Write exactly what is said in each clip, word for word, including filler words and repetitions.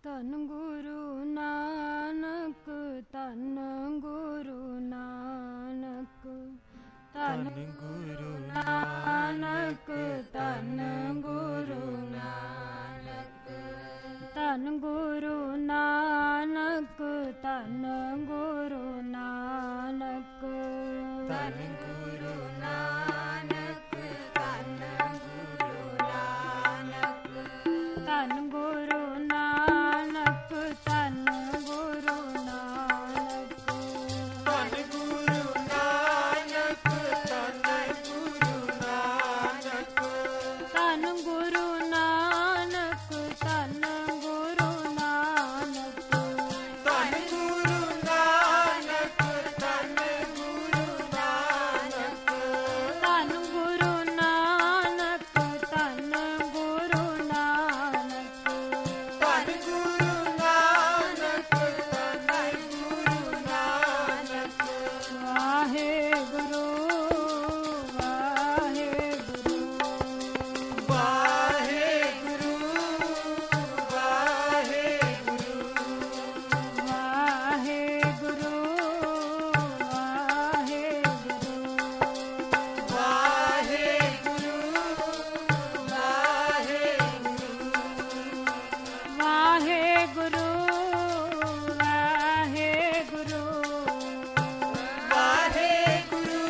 ਧੰਨ ਗੁਰੂ ਨਾਨਕ, ਧੰਨ ਗੁਰੂ ਨਾਨਕ, ਧੰਨ ਗੁਰੂ ਨਾਨਕ, ਧੰਨ ਗੁਰੂ ਨਾਨਕ, ਧੰਨ ਗੁਰੂ ਨਾਨਕ, ਧੰਨ ਗੁਰੂ ਨਾਨਕ, ਧੰਨ ਗੁਰੂ ਨਾਨਕ, ਧੰਨ ਗੁਰੂ ਨਾਨਕ, ਧੰਨ ਗੁਰੂ ਨਾਨਕ, ਧੰਨ ਗੁਰੂ ਨਾਨਕ, ਧੰਨ ਗੁਰੂ ਨਾਨਕ, ਧੰਨ ਗੁਰੂ ਨਾਨਕ, ਧੰਨ ਗੁਰੂ ਨਾਨਕ, ਧੰਨ ਗੁਰੂ ਨਾਨਕ, ਧੰਨ ਗੁਰੂ ਨਾਨਕ, ਧੰਨ ਗੁਰੂ ਨਾਨਕ, ਧੰਨ ਗੁਰੂ ਨਾਨਕ, ਧੰਨ ਗੁਰੂ ਨਾਨਕ, ਧੰਨ ਗੁਰੂ ਨਾਨਕ, ਧੰਨ ਗੁਰੂ ਨਾਨਕ। ਵਾਹਿਗੁਰੂ ਵਾਹਿਗੁਰੂ ਵਾਹਿਗੁਰੂ ਵਾਹਿਗੁਰੂ ਵਾਹਿਗੁਰੂ ਵਾਹਿਗੁਰੂ ਵਾਹਿਗੁਰੂ ਵਾਹਿਗੁਰੂ ਵਾਹਿਗੁਰੂ ਵਾਹਿਗੁਰੂ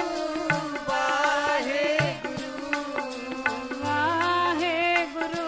ਵਾਹਿਗੁਰੂ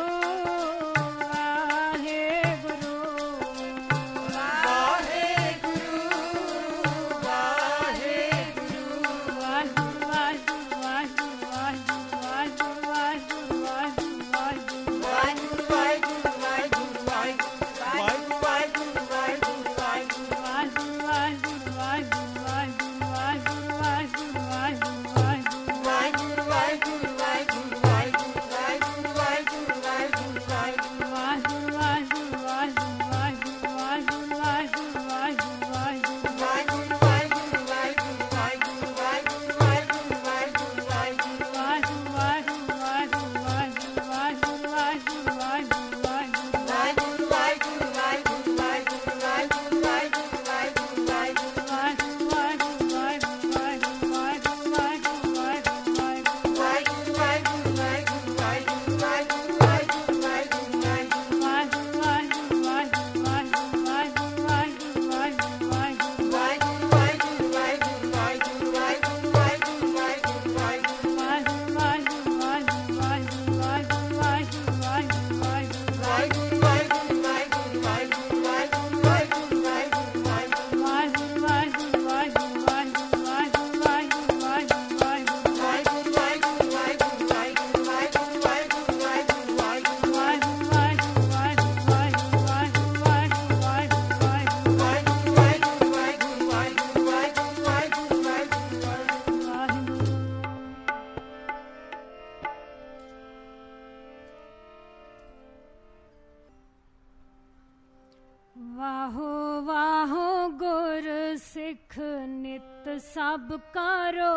ਵਾਹੋ ਵਾਹੋ ਗੁਰ ਸਿੱਖ ਨਿਤ ਸਭ ਕਰੋ,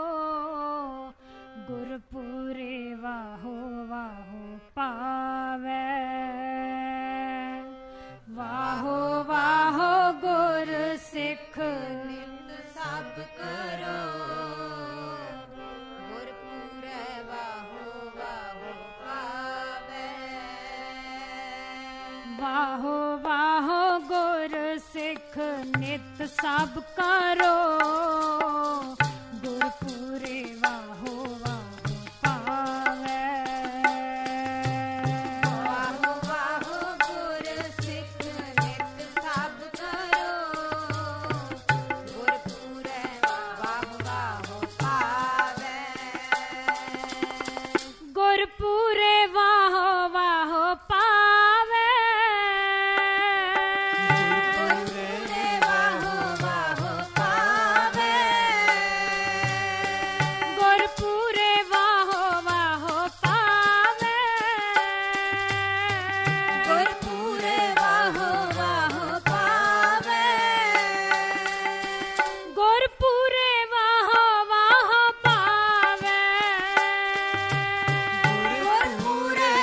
ਗੁਰਪੂਰੇ ਵਾਹੋ ਵਾਹੋ ਪਾਵੈ। ਵਾਹੋ ਵਾਹੋ ਗੁਰ ਸਿੱਖ ਨਿਤ ਸਭ ਕਰੋ, ਗੁਰਪੂਰੇ ਵਾਹੋ ਵਾਹੋ ਪਾਵੈ। ਵਾਹੋ ਵਾਹੋ ਗੁਰ ਸਿੱਖ ਨਿਤ ਸਭ ਕਰੋ, ਗੁਰਪੂਰੇ ਵਾਹੋ ਵਾਹੋ ਪਾਵੈ। ਵਾਹੋ ਵਾਹੋ ਗੁਰ ਸਿੱਖ ਨਿਤ ਸਭ ਕਰੋ, ਗੁਰਪੂਰੇ ਵਾਹੋ ਵਾਹੋ ਪਾਵੈ। ਗੁਰਪੂਰੇ ਵਾਹੋ ਵਾਹੋ ਪਾਵੈ। ਗੁਰਪੂਰੇ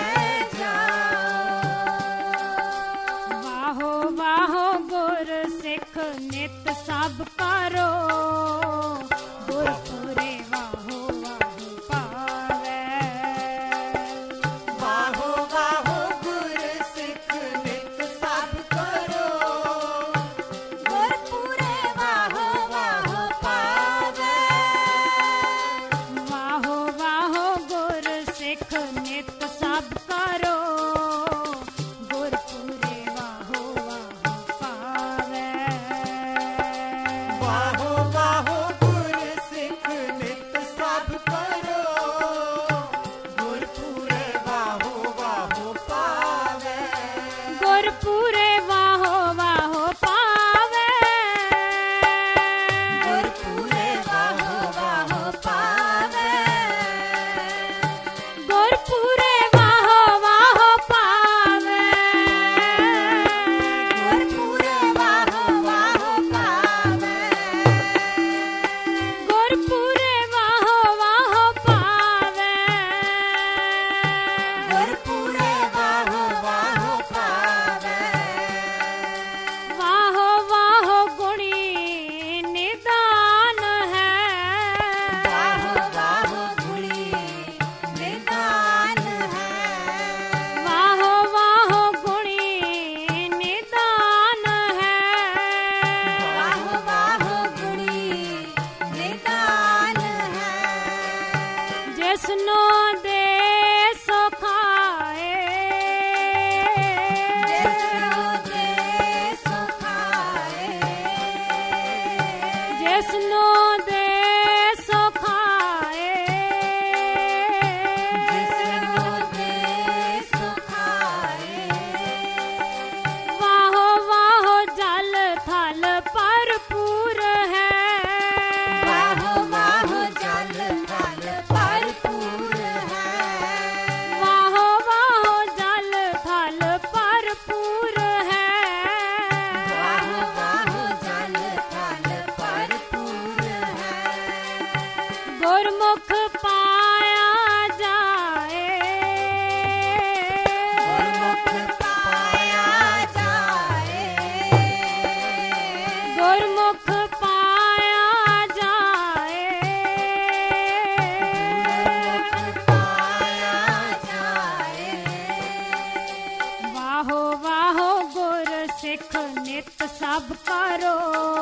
ਸਭ ਕਰੋ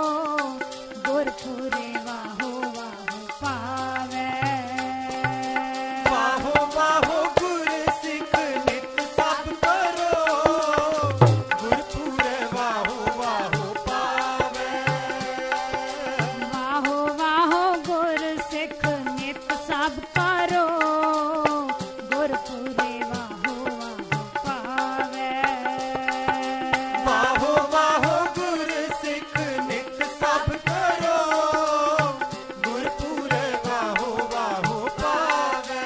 ਗੁਰਪੁਰੇ ਵਾਹੋ ਵਾਹੋ ਪਾਵੇ ਵਾਹੋ ਵਾਹੋ ਗੁਰ ਸਿੱਖ ਨਿਤ ਸਭ ਕਰੋ ਗੁਰਪੁਰੇ ਵਾਹੋ ਵਾਹੋ ਪਾਵੇ ਵਾਹੋ ਵਾਹੋ ਗੁਰ ਸਿੱਖ ਨਿਤ ਸਭ ਕਰੋ ਗੁਰਪੁਰੇ ਵਾਹੋ ਵਾਹੋ ਪਾਵੇ ਵਾਹੋ ਵਾਹੋ ਗੁਰ ਸਿੱਖ ਨਿਤ ਸਭ ਕਰੋ ਗੁਰਪੁਰੇ ਵਾਹੋ ਵਾਹੋ ਪਾਵੇ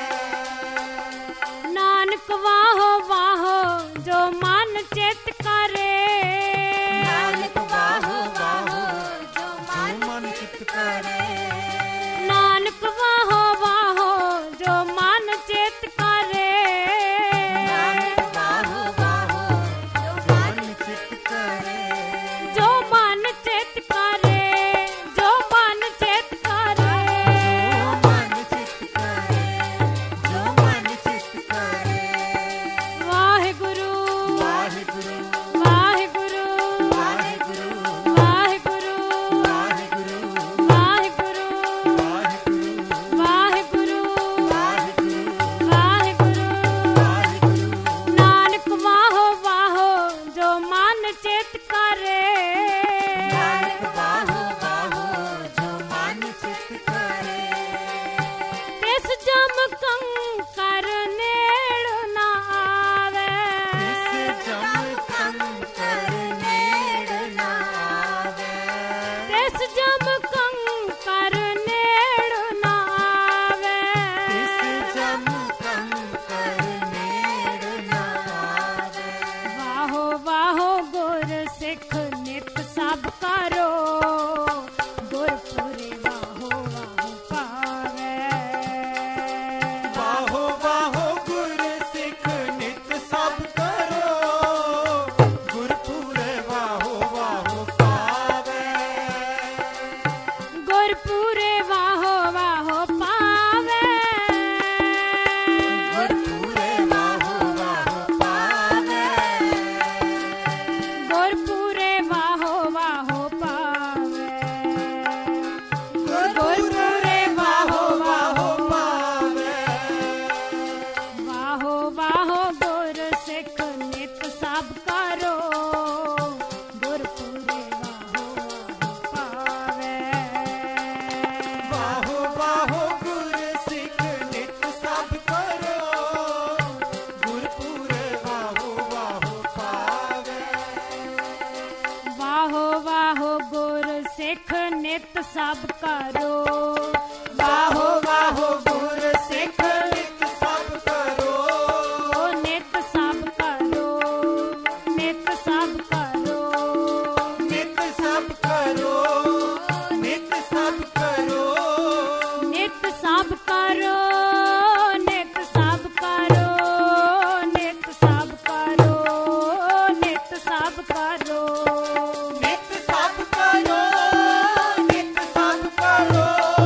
ਨਾਨਕ ਵਾਹੋ ਵਾਹੋ ਜੋ ਮਨ ਚਿਤ ਕਰੇ ਨਾਨਕ ਵਾਹੋ ਵਾਹੋ ਜੋ ਮਨ ਚਿਤ ਕਰੇ ਨਾਨਕ ਵਾਹੋ ਵਾਹੋ ਜੋ ਮਨ ਚਿਤ ਕਰੇ ਨਾਨਕ ਵਾਹੋ ਵਾਹੋ ਜੋ ਮਨ ਚਿਤ ਕਰੇ ਜੋ ਮਨ ਚਿਤ ਕਰੇ ਜੋ ਮਨ ਚਿਤ ਕਰੇ ਜੋ ਮਨ ਚਿਤ ਕਰੇ ਜੋ ਮਨ ਚਿਤ ਕਰੇ ਵਾਹਿਗੁਰੂ ਵਾਹਿਗੁਰੂ ਵਾਹਿਗੁਰੂ ਵਾਹਿਗੁਰੂ ਵਾਹਿਗੁਰੂ ਵਾਹਿਗੁਰੂ ਵਾਹਿਗੁਰੂ ਵਾਹਿਗੁਰੂ ਵਾਹਿਗੁਰੂ ਵਾਹਿਗੁਰੂ ਵਾਹਿਗੁਰੂ ਵਾਹਿਗੁਰੂ ਨਾਨਕ ਵਾਹੋ ਵਾਹੋ ਜੋ ਮਨ ਚਿਤ ਕਰੇ ਨਾਨਕ ਵਾਹੋ ਵਾਹੋ ਜੋ ਮਨ ਚਿਤ ਕਰੇ ਤਿਸ ਜਮ ਕੰਕਰ ਨੇੜ ਨਾ ਆਵੇ ਤਿਸ ਜਮ ਕੰਕਰ ਨੇੜ ਨਾ ਆਵੇ ਤਿਸ ਜਮ ਕੰਕਰ ਨੇੜ ਨਾ ਆਵੇ ਤਿਸ ਜਮ ਕੰਕਰ ਨੇੜ ਨਾ ਆਵੇ ਵਾਹੋ ਵਾਹੋ ਗੁਰ ਸਿੱਖ ਨਿਤ ਸਭ ਕਰੋ ਗੁਰਪੁਰੇ ਵਾਹੋ ਵਾਹੋ ਪਾਵੇ ਵਾਹੋ ਵਾਹੋ ਗੁਰ ਸਿੱਖ ਨਿਤ ਸਭ ਕਰੋ ਗੁਰਪੁਰੇ ਵਾਹੋ ਵਾਹੋ ਪਾਵੇ ਗੁਰਪੁਰੇ ਵਾਹੋ ਵਾਹੋ ਪਾਵੇ ਗੁਰਪੁਰੇ ਵਾਹੋ ਵਾਹੋ ਪਾਵੇ ਗੁਰਪੁਰੇ ਵਾਹੋ ਵਾਹੋ ਪਾਵੇ ਗੁਰਪੁਰੇ ਵਾਹੋ ਵਾਹੋ ਪਾਵੇ ਵਾਹੋ ਵਾਹੋ ਗੁਰ ਸਿੱਖ ਨਿਤ ਸਭ ਕਰੋ ਗੁਰਪੁਰੇ ਵਾਹੋ ਵਾਹੋ ਪਾਵੇ ਵਾਹੋ ਵਾਹੋ ਗੁਰ ਸਿੱਖ ਨਿਤ ਸਭ ਕਰੋ ਗੁਰਪੁਰੇ ਵਾਹੋ ਵਾਹੋ ਪਾਵੇ ਵਾਹੋ ਵਾਹੋ ਗੁਰ ਸਿੱਖ ਨਿਤ ਸਭ ਕਰੋ ਵਾਹੋ ਵਾਹੋ ਗੁਰ ਸਿੱਖ ਨਿਤ ਸਭ ਕਰੋ ਓ ਨਿਤ ਸਭ ਕਰੋ ਨਿਤ ਸਭ ਕਰੋ ਨਿਤ ਸਭ ਕਰੋ ਨਿਤ ਸਭ ਕਰੋ ਨਿਤ ਸਭ ਕਰੋ ਨਿਤ ਸਭ ਕਰੋ ਨਿਤ ਸਭ ਕਰੋ ਨਿਤ ਸਭ ਕਰੋ ਨਿਤ ਸਭ ਕਰੋ ਨਿਤ ਸਭ ਕਰੋ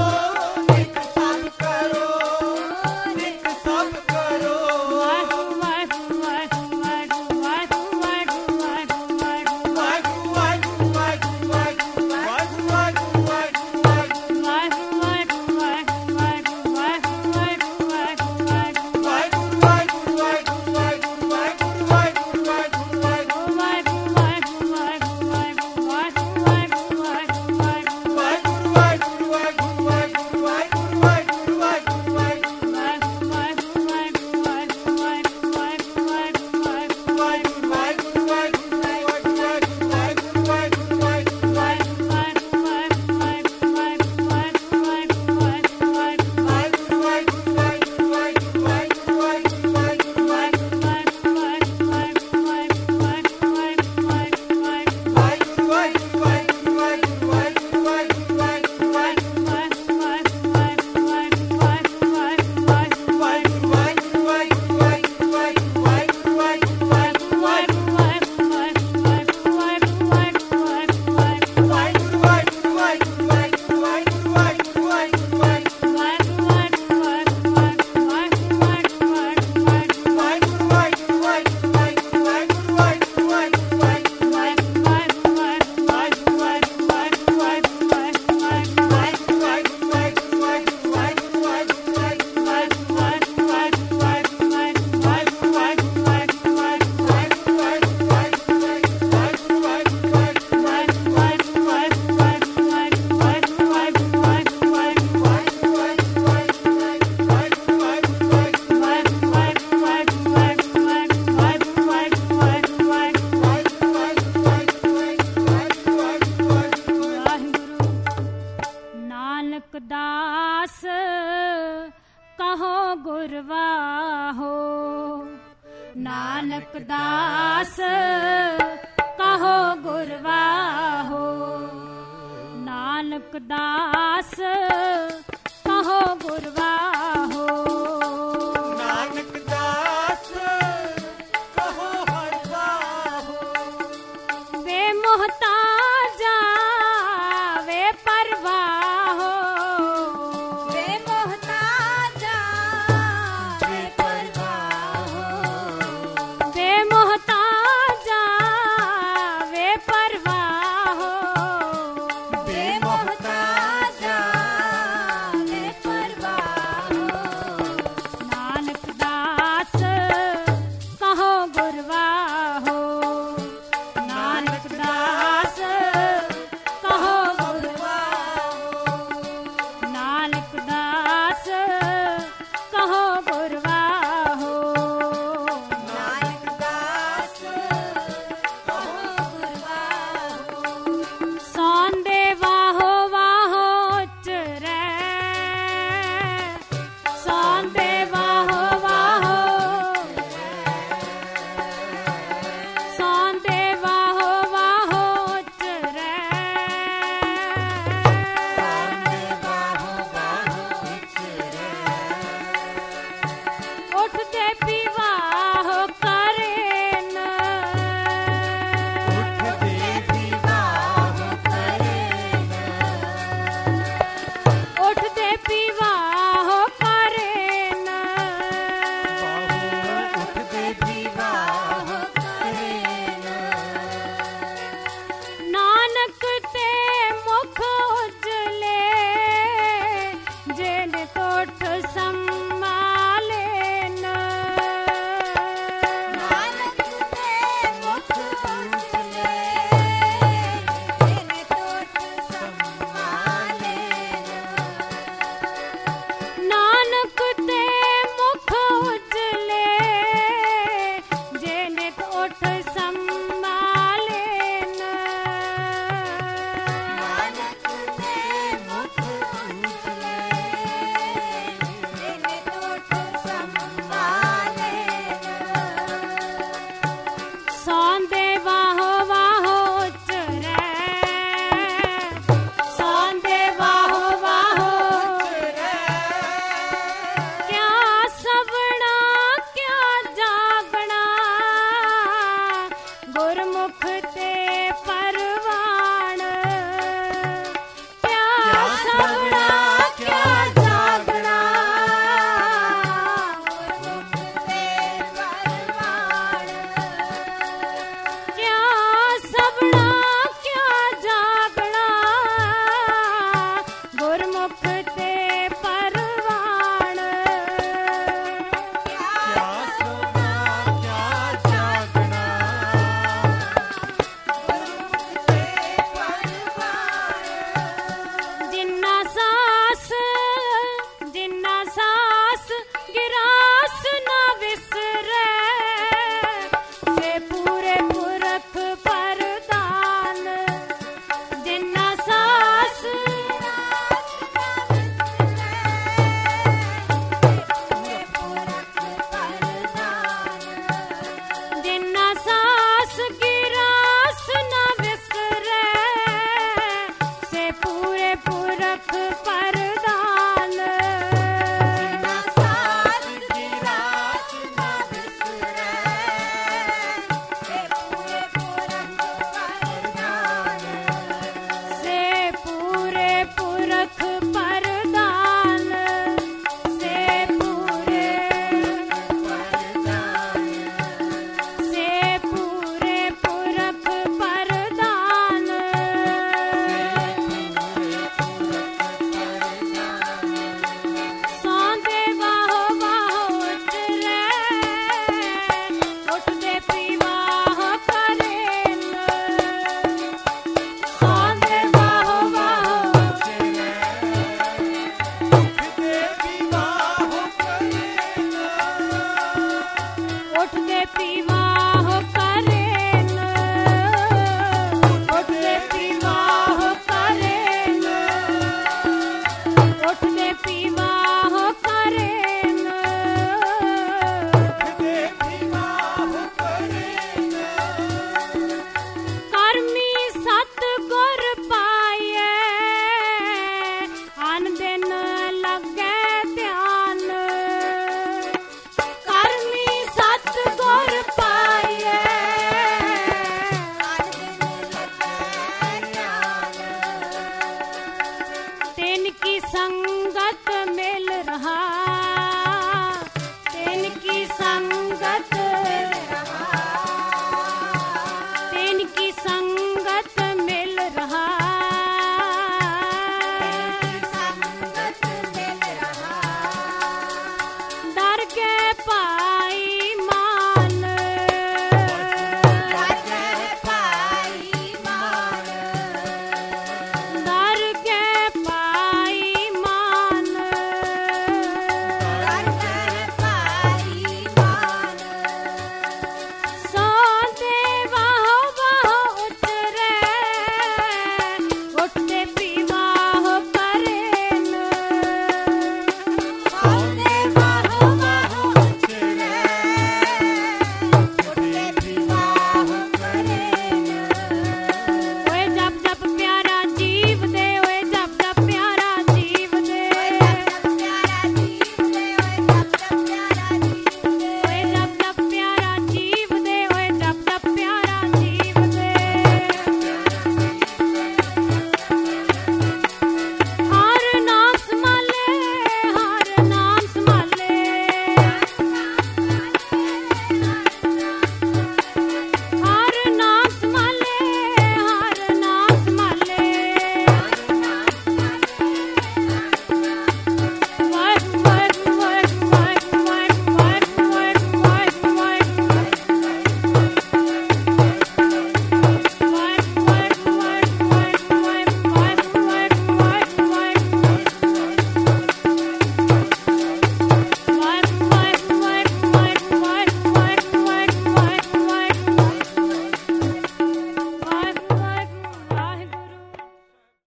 नानक दास कहो गुरवाहो, नानक दास कहो गुरवाहो, नानक दास कहो हरवाहो, वे मोहताजा वे परवाहो, वे मोहताजा वे परवाहो, वे मोहताजा वे परवाहो, वे मोहताजा वे परवाहो, नानक दास कहो गुरवाहो, नानक दास कहो गुरवाहो, नानक दास कहो गुरवाहो, नानक दास कहो गुरवाहो, सौंदे वाहो वाहो चरै, सौंदे वाहो वाहो, सौंदे वाहो वाहो चरै, सामने बाहो बाहो चरै, उठते पीवाहो करेन, उठते विवाह करेन, उठते पीवाहो करेन, बाहु उठते विवाह करेन, नानक ते मुख उजले जिन कोठ संभालेन, नानक ते मुख उजले जिन कोठ संभालेन, नानक ते मुख उजले जिन कोठ संभालेन, नानक ते मुख उजले जिन कोठ संभालेन, सौंदे वाहो वाहो चरै, सौंदे वाहो वाहो, क्या सवना क्या जागना, गुरमुख ते परवान, क्या सवना क्या जागना, क्या सवना क्या जागना, गुरमुख ते परवान, क्या सोना क्या जागना, गुरमुख ते परवान, जिन्ना सास जिन्ना सास गिरास न विसरै, से पूरे पुरख परदान, जिन्ना सास जिन्ना सास गिरास न विसरै, से पूरे पुरख परदान, सास की रात न बिसरै, से पूरे पुरख परदान, से पूरे पुरख परदान, से पूरे परदान, से पूरे पुरख परदान, सौंदे वाहो वाहो चरै, उठते पीवाहो करेन, सौंदे वाहो वाहो उठते विवाह करेन, उठते पीवा